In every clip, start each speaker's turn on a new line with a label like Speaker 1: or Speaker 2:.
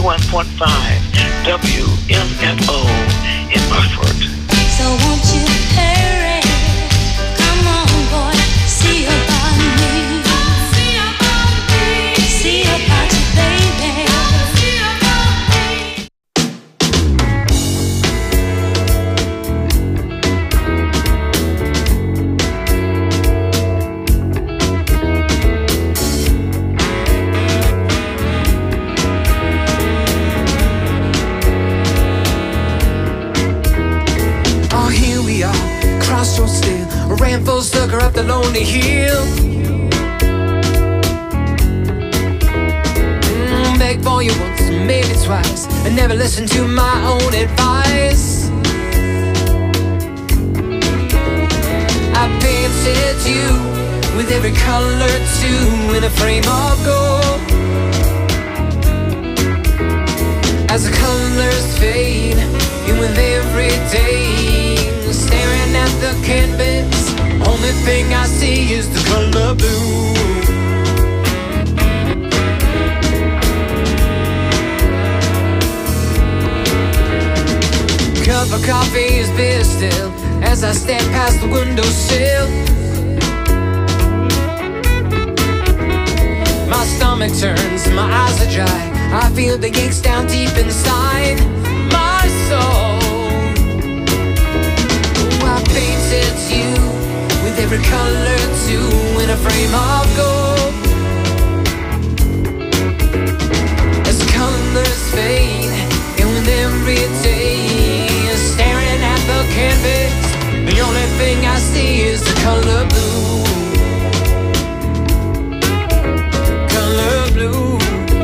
Speaker 1: 91.5 WMFO in Hartford.
Speaker 2: So won't you hurry? Come on, boy, see about me. See about me. See about you, baby. See about me.
Speaker 3: Oh, here we are, crossroads still. Ran full sucker up the lonely hill. Beg for you once, maybe twice, and never listen to my own advice. I painted you with every color too in a frame of gold. As the colors fade, and with every day, staring at the canvas, only thing I see is the color blue. Cup of coffee is bitter still as I stand past the windowsill. My stomach turns, my eyes are dry. I feel the aches down deep inside my soul. I painted you with every color too in a frame of gold. As the colors fade, and with every day, staring at the canvas, the only thing I see is the color blue. Color blue.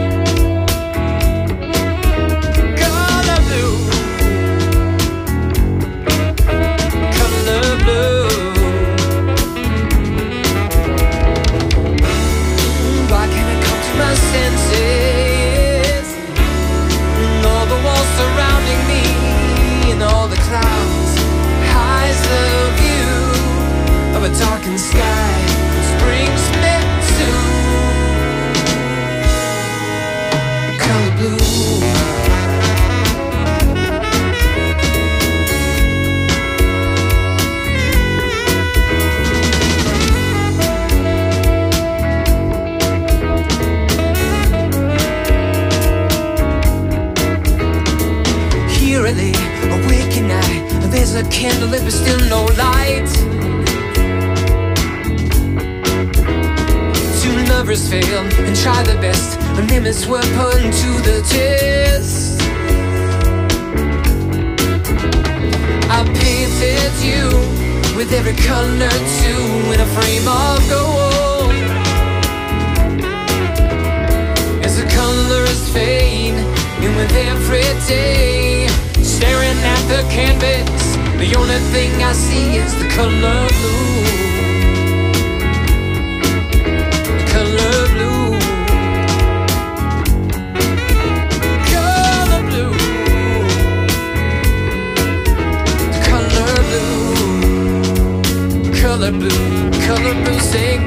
Speaker 3: Senses, and all the walls surrounding me, and all the clouds hides the view of a darkened sky. Spring's meant to color blue. Awake at night, there's a candle if there's still no light. Two lovers fail and try their best, limits were put to the test. I painted you with every color too in a frame of gold. As the colors fade, and with every day, staring at the canvas, the only thing I see is the color blue. The color blue. Color blue. The color blue. Color blue. Color blue, sing.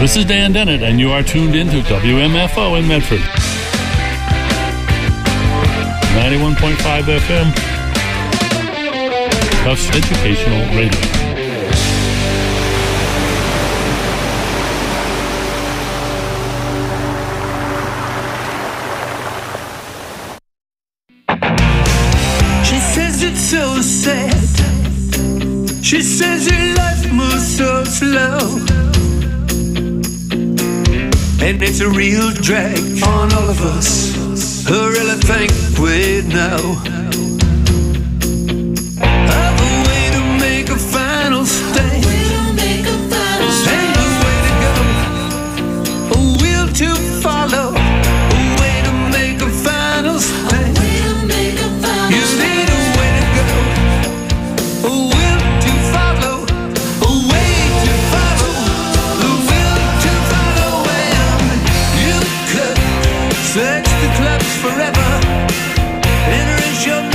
Speaker 4: This is Dan Dennett, and you are tuned into WMFO in Medford. 91.5 FM. Tufts Educational Radio.
Speaker 5: She says it's so sad. She says your life moves so slow, and it's a real drag on all of us. I really think we know of a way to make a final stand, and a way to go, a will to follow, a way to make a final stand. You need a way to go, a will to follow, a way to follow, the will to follow, and you could search the clubs forever, enter as your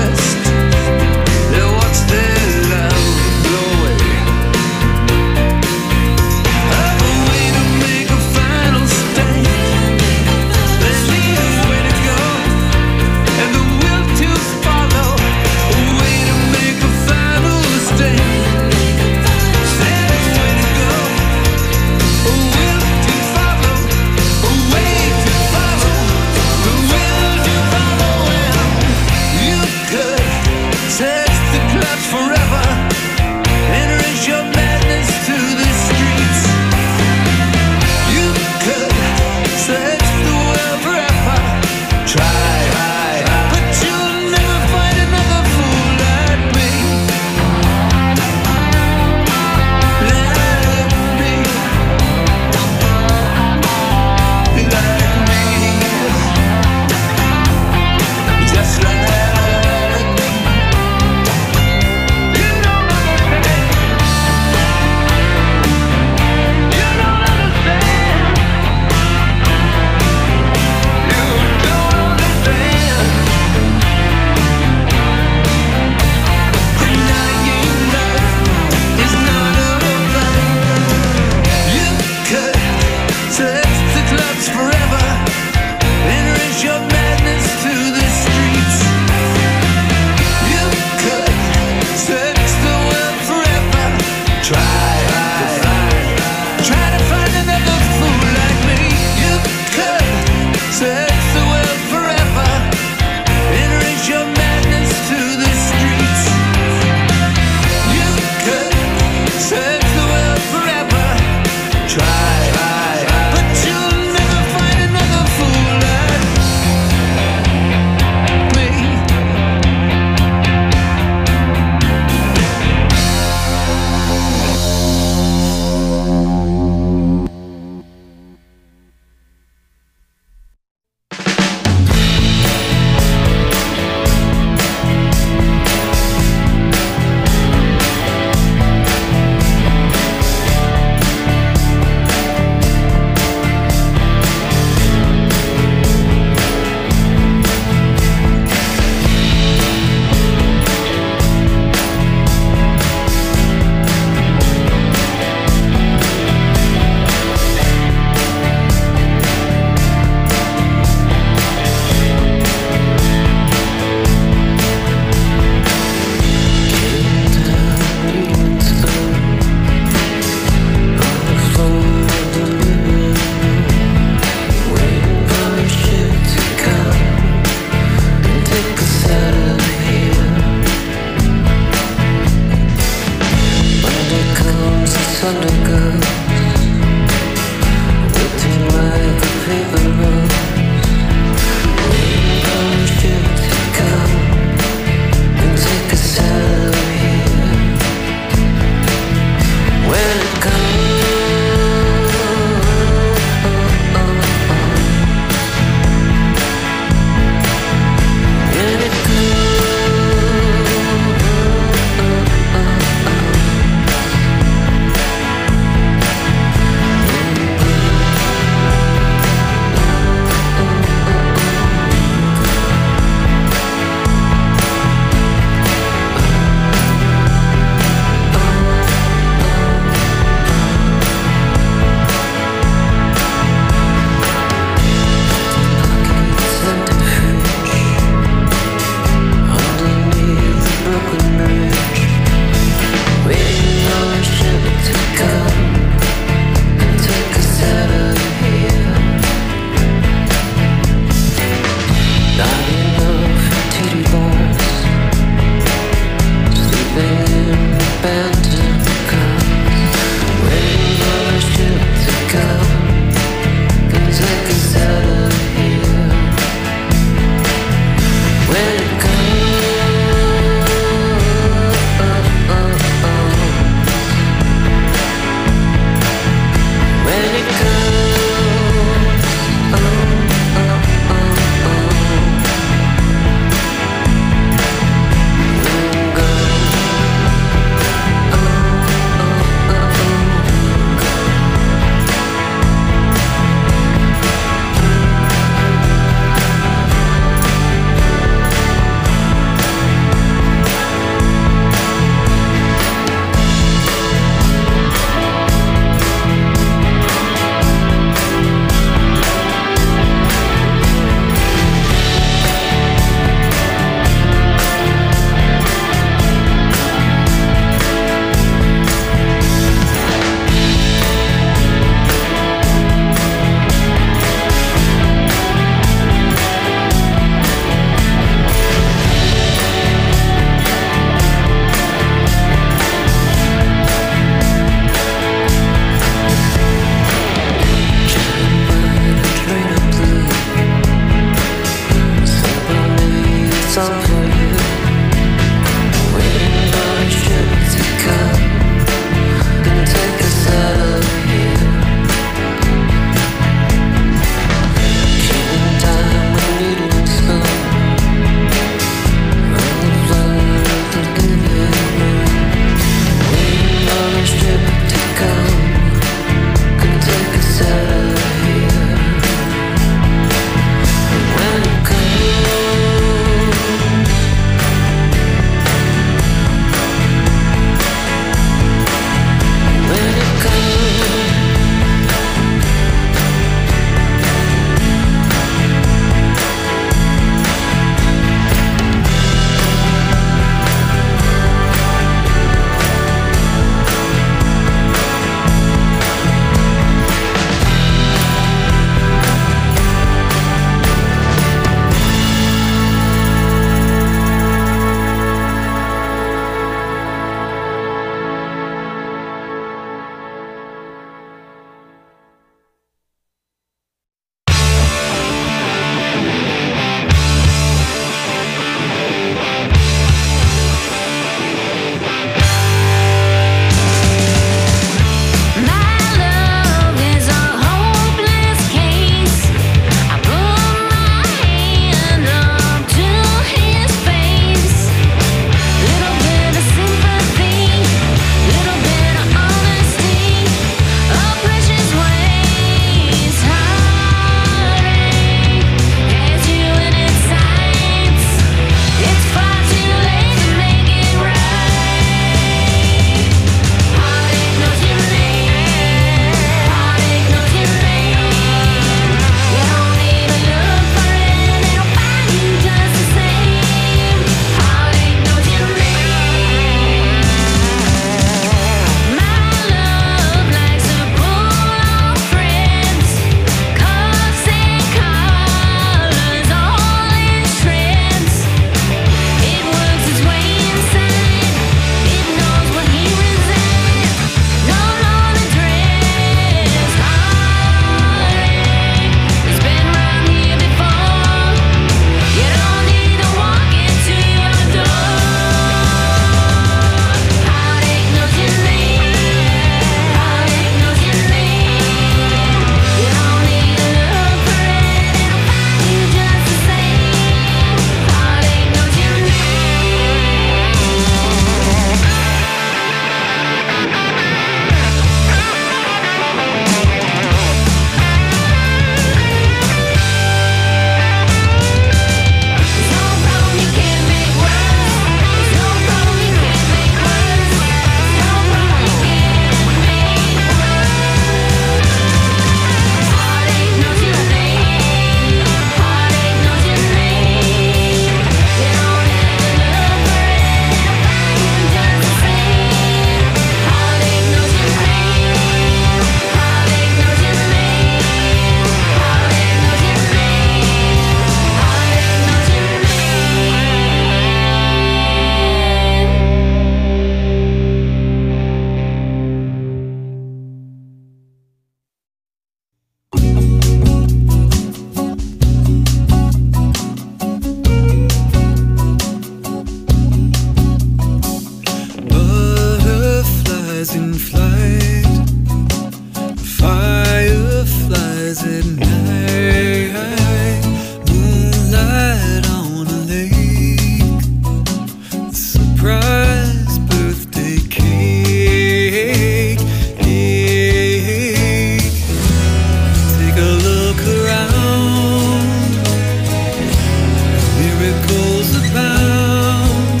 Speaker 5: miracles abound.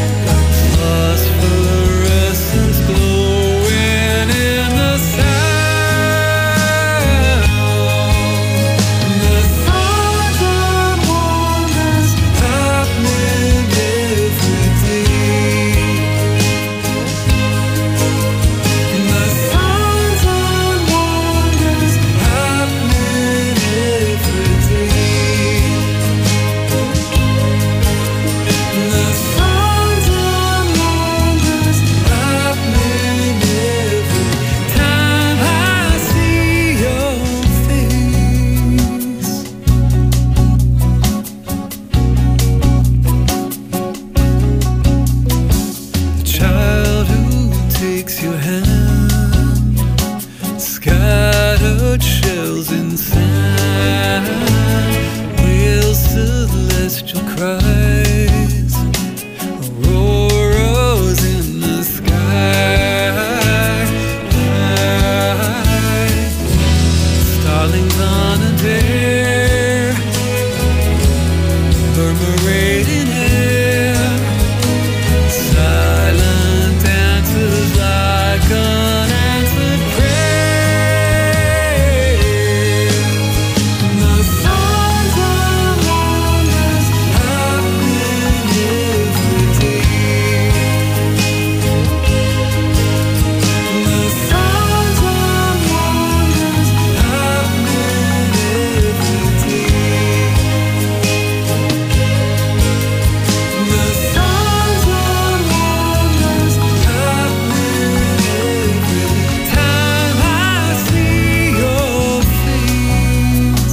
Speaker 5: Phosphorescence glowing in the sound. The signs and wonders happening every day. The signs and wonders happening every day. The signs and wonders happening every time I see your face. The child who takes your hand, scattered shells in sand, wails celestial cries, auroras in the sky, starlings on a dare, murmurating air, silent dances like unanswered prayer. The signs and wonders happening every day. The signs and wonders happening every day. The signs and wonders happening every time I see your face.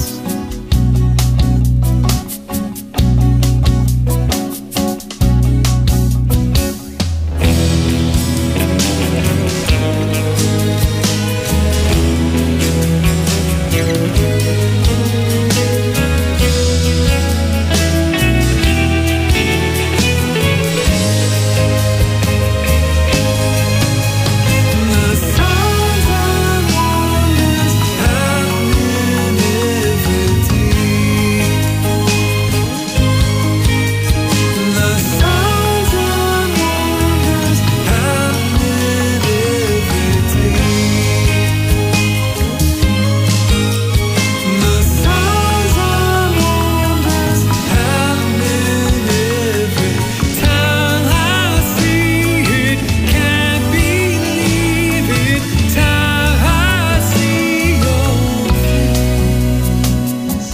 Speaker 5: The signs and wonders happening every day. The signs and wonders happening every day. The signs and wonders happening every time I see it. Can't believe it. Time I see your face.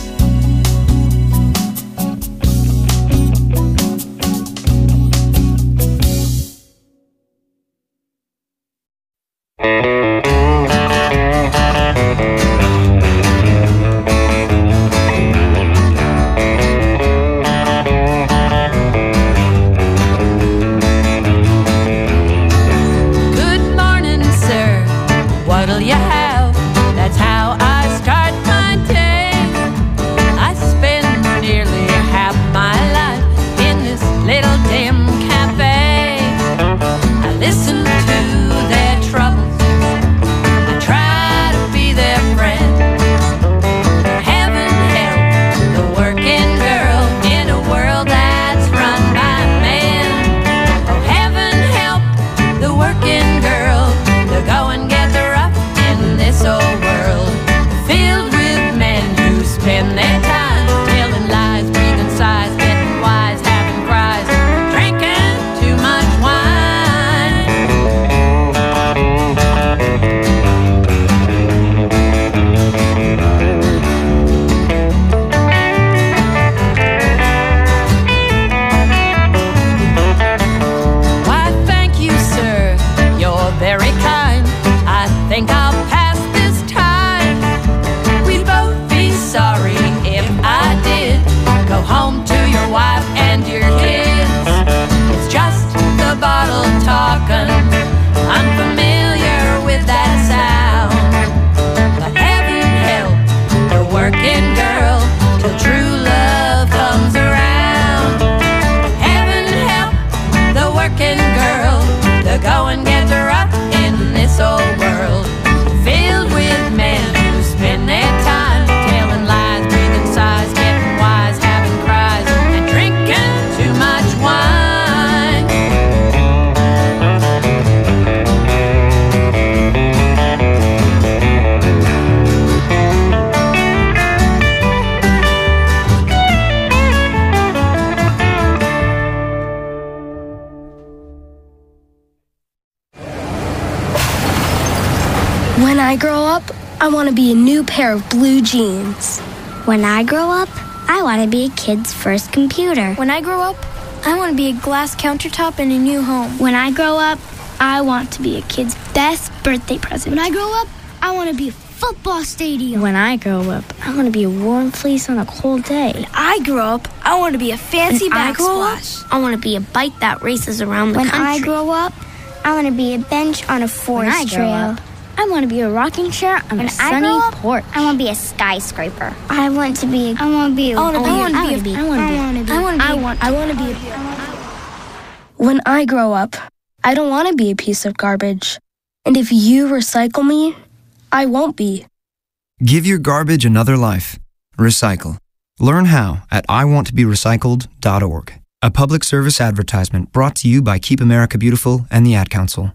Speaker 2: Good morning, sir. What'll you have? That's how I start my day. I spend nearly half my life in this little dim cafe. I listen to their troubles. I try to be their friend. Heaven help the working girl in a world that's run by men. Oh, heaven help the working girl to go and get the rough in this old world, filled with men who spend their time telling lies, breathing sighs, getting wise, having cries, drinking too much wine. Why, thank you, sir. You're very kind. I think I'll pass this time. We'd both be sorry if I did go home to your wife and your kids. It's just the bottle talking. I'm familiar with that sound. But heaven help the working girl till true love comes around. Heaven help the working girl to go and get her up in this old world, filled with men who spend their time telling lies, breathing sighs, getting wise, having cries, and drinking
Speaker 6: I want to be a new pair of blue jeans.
Speaker 7: When I grow up, I want to be a kid's first computer.
Speaker 8: When I grow up, I want to be a glass countertop in a new home.
Speaker 7: When I grow up, I want to be a kid's best birthday present.
Speaker 8: When I grow up, I want to be a football stadium.
Speaker 7: When I grow up, I want to be a warm fleece on a cold day.
Speaker 8: When I grow up, I want to be a fancy backsplash.
Speaker 7: I want to be a bike that races around the country.
Speaker 8: When I grow up, I want to be a bench on a forest trail.
Speaker 7: I want to be a rocking chair on a sunny porch.
Speaker 9: I want to be a skyscraper.
Speaker 8: I want to be
Speaker 6: When I grow up, I don't want to be a piece of garbage. And if you recycle me, I won't be.
Speaker 10: Give your garbage another life. Recycle. Learn how at iwanttoberecycled.org. A public service advertisement brought to you by Keep America Beautiful and the Ad Council.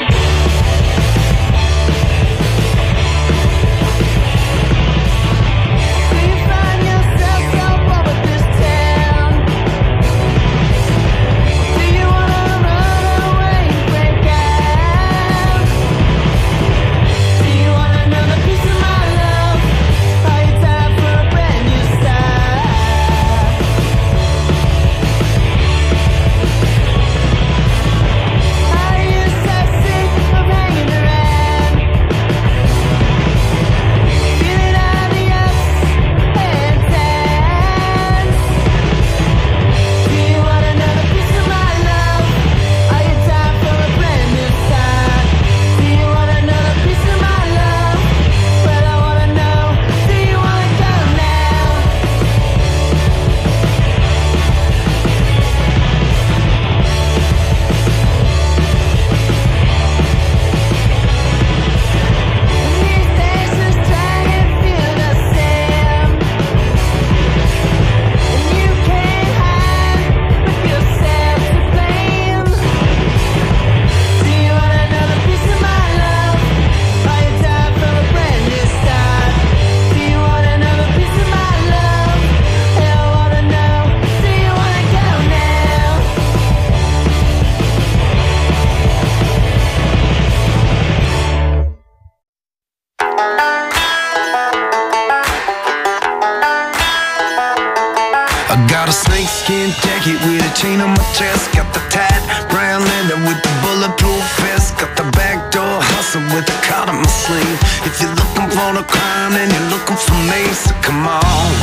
Speaker 5: Jacket with a chain on my chest, got the tight brown leather with the bulletproof vest, got the backdoor hustle with the card on my sleeve. If you're looking for the crime, then you're looking for me. So come on,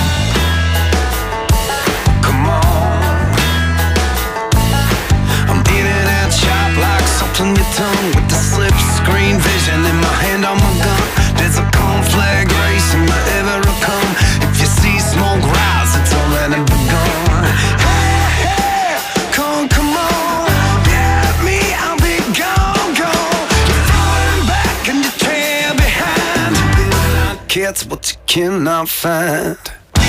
Speaker 5: come on. I'm in and out sharp like salt on your tongue, with the slip screen vision in my hand on my gun. There's a conflag race in my ever come. If you see smoke rise, it's already begun. It's what you cannot find.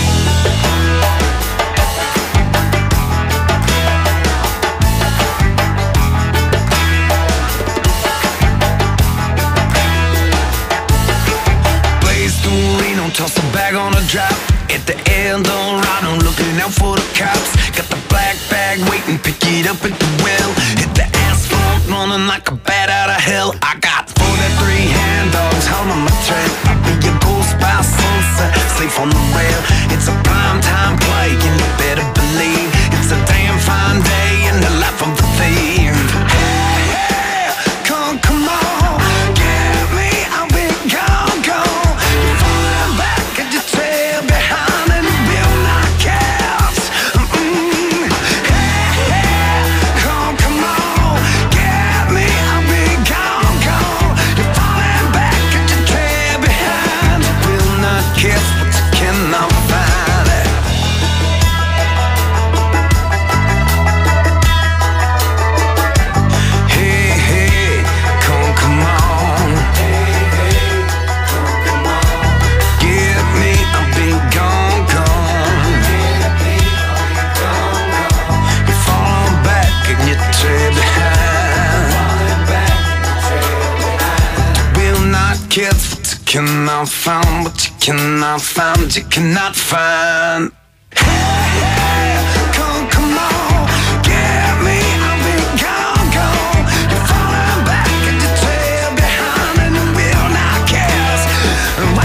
Speaker 5: Blaze through Reno, toss a bag on a drop. At the El Dorado, looking out for the cops. Got the black bag waiting, pick it up at the well. Hit the asphalt, running like a bat out of hell. I got 43 hand dogs holding my trail. I'll be your ghost by sunset, safe on the rail. It's a prime time play, and you better believe it's a damn fine day in the life of the thief. Hey, hey, come on, get me, I'll be gone. You're falling back at your trail behind, and you will not catch. Hey, hey, come on, get me, I'll be gone. You're falling back at your trail behind, you will not catch what you cannot find. Kids, what you cannot find, what you cannot find, you cannot find. Hey, hey, come on, get me, I'll be gone. You're falling back at the trail behind, and you will not catch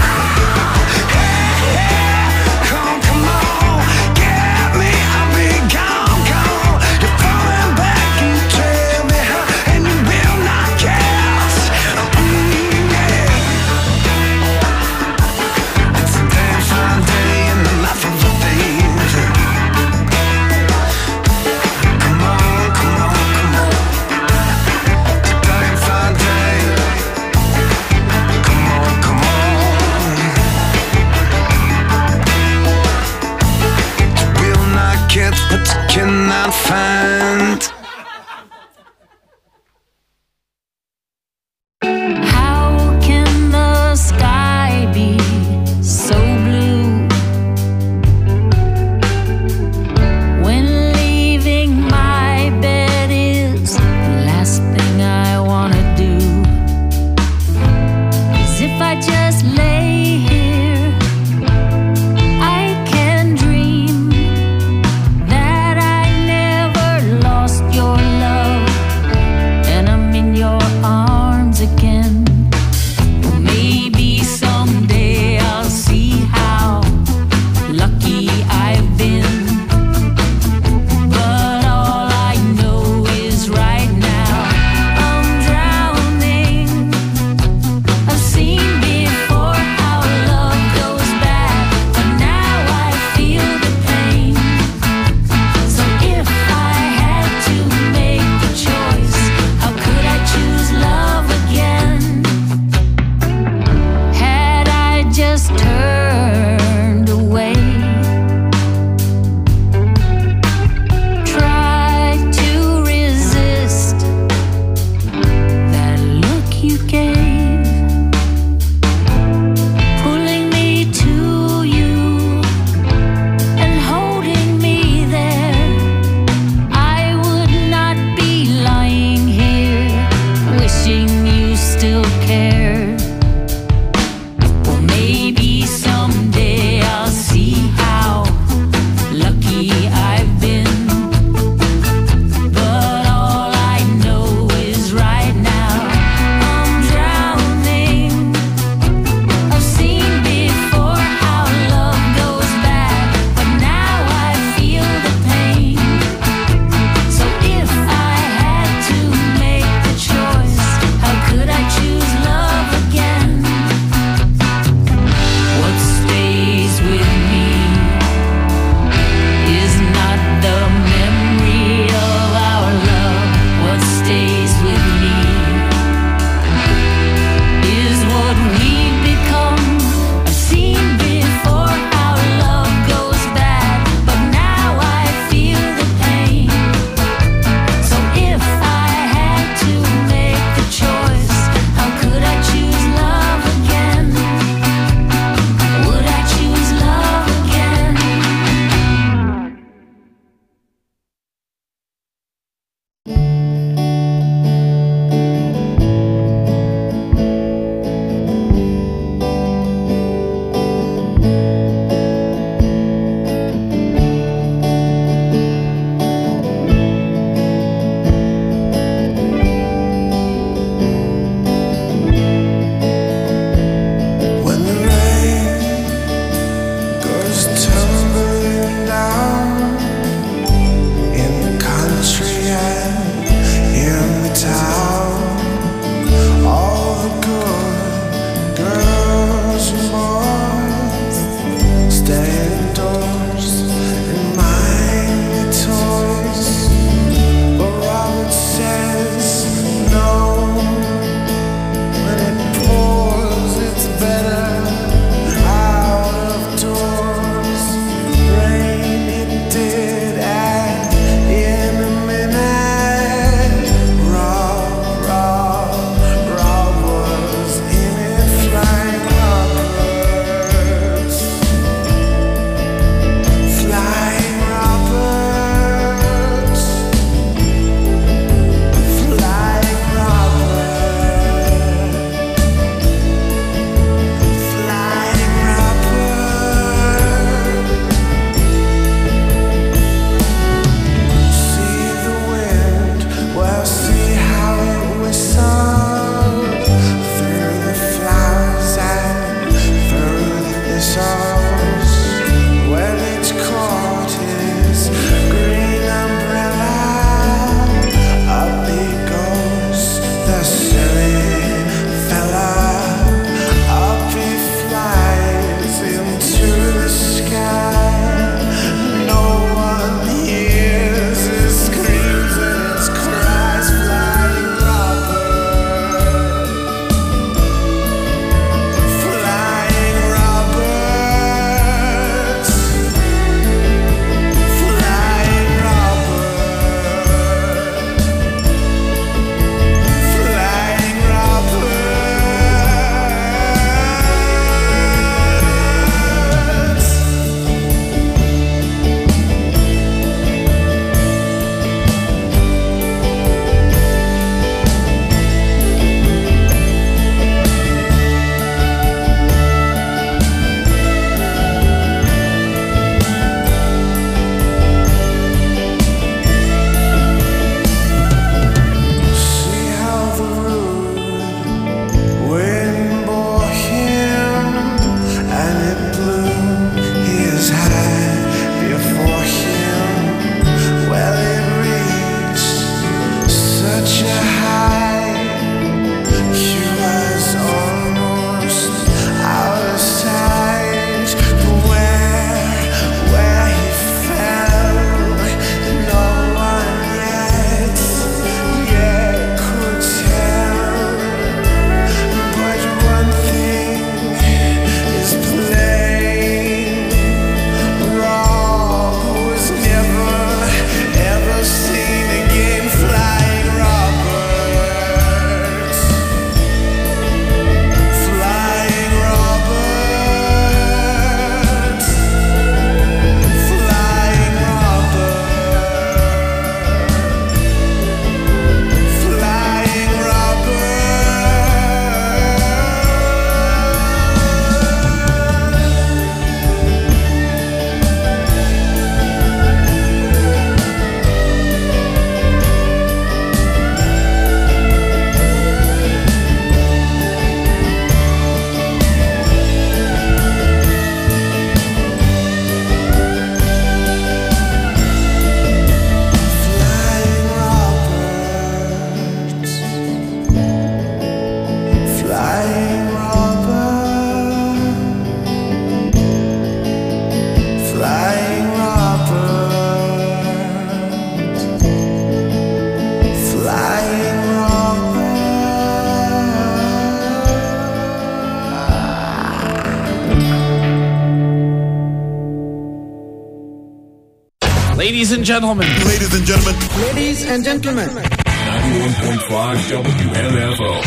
Speaker 11: and gentlemen.
Speaker 12: Ladies and gentlemen.
Speaker 11: Ladies and gentlemen.
Speaker 13: 91.5 WMFO.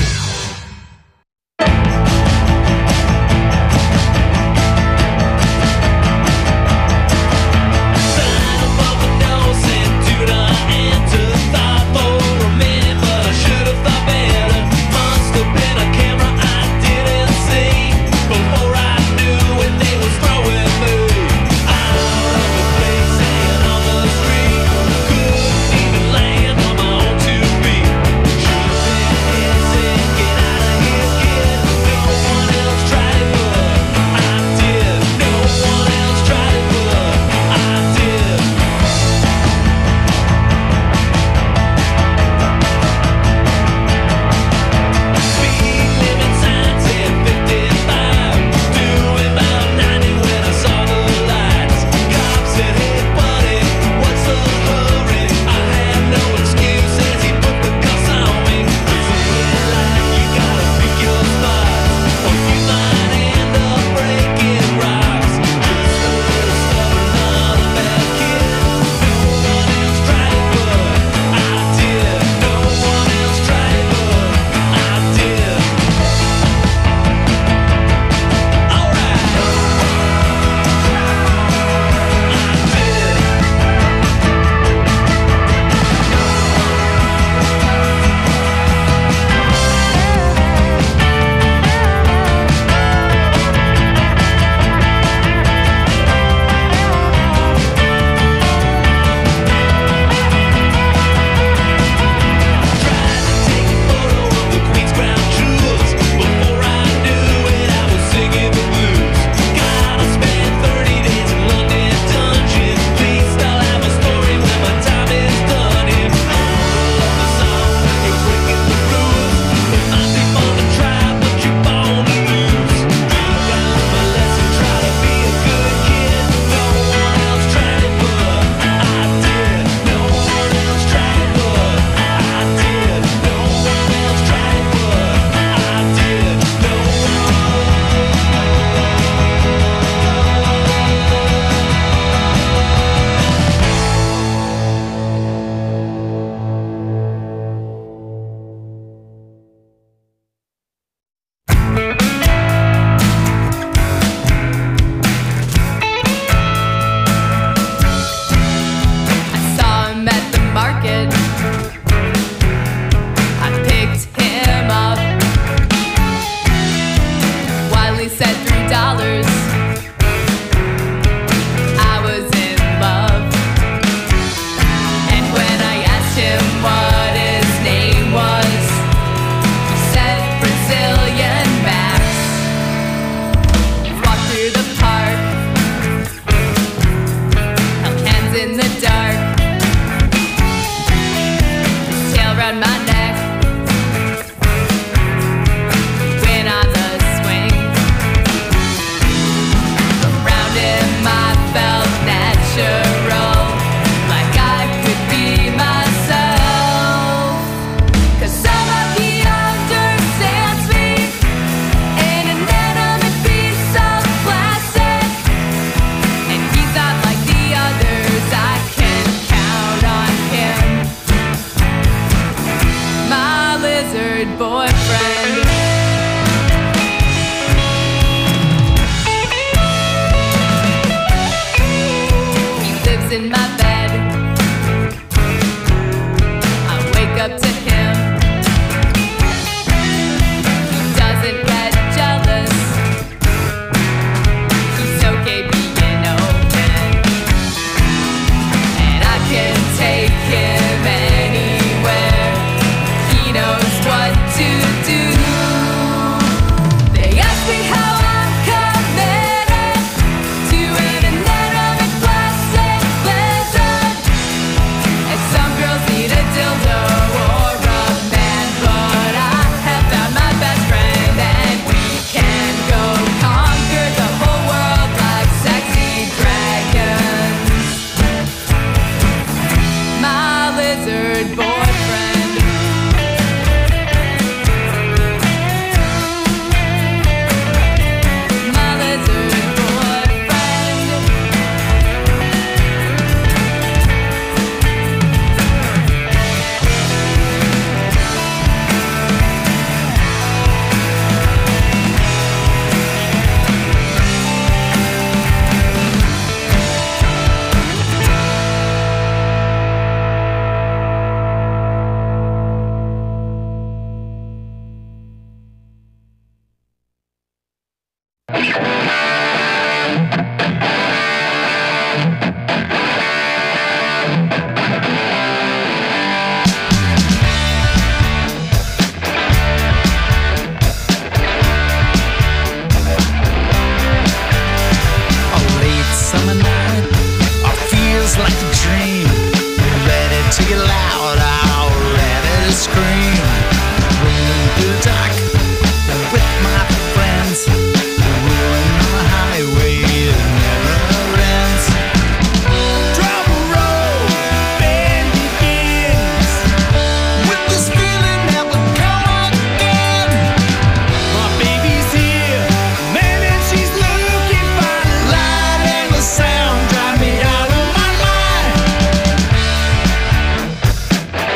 Speaker 11: to get loud, I'm ready to scream. Rolling through the dark with my friends, rolling on the highway that never ends. Drum roll, band begins, with this feeling that will come again. My baby's here, man, and she's looking fine. The light and the sound drive me out of my mind.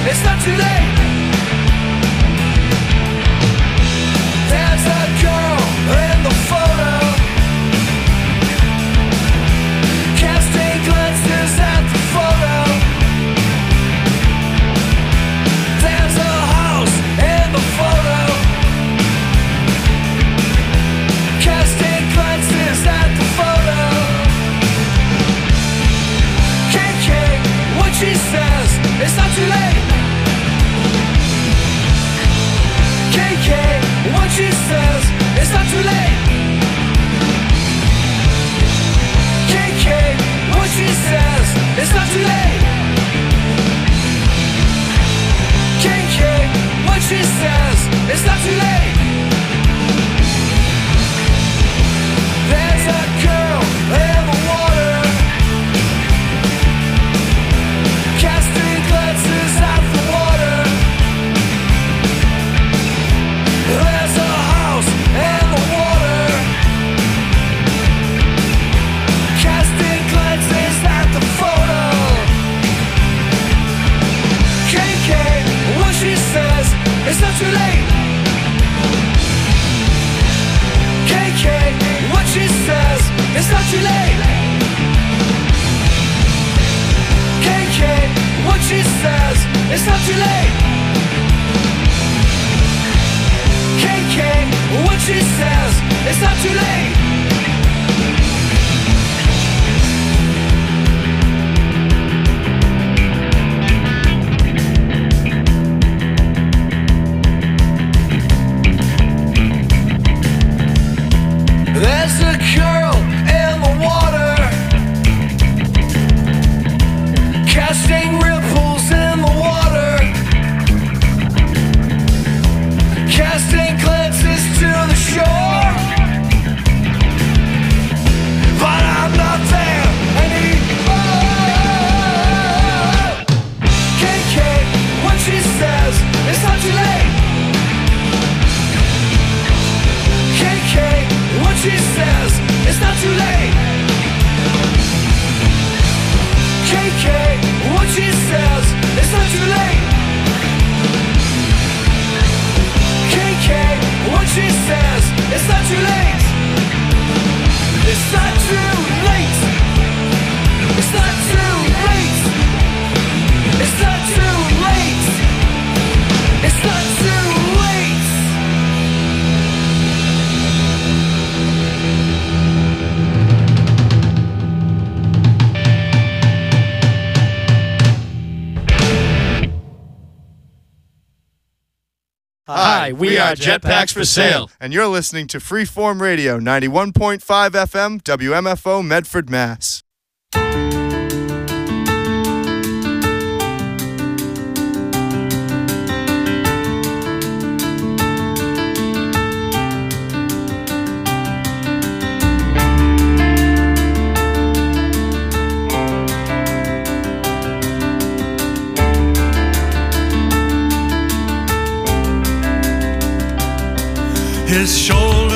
Speaker 3: it's not too late. There's a girl in the photo, casting glances at the photo. There's a house in the photo, casting glances at the photo. KK, what she says, it's not too late. KK, what she says, it's not too late. KK, what she says, it's not too late. KK, what she says, it's not too late. There's a girl in the water, casting glances at the water. There's a house in the water, casting glances at the photo. KK, what she says, it's not too late. KK, what she says, it's not too late. KK, what she says, it's not too late. KK, what she says, it's not too late. There's a girl in the water, casting ripples in the water, casting glances to the shore. But I'm not there anymore. KK, what she says, it's not too late. KK, what she says, it's not too late. KK, what she says, it's not too late. KK, what she says, it's not too late. It's not too late. It's not too late. It's not too late. It's not too late.
Speaker 12: Hi, we are Jetpacks for Sale.
Speaker 14: And you're listening to Freeform Radio, 91.5 FM, WMFO, Medford, Mass.
Speaker 5: His shoulder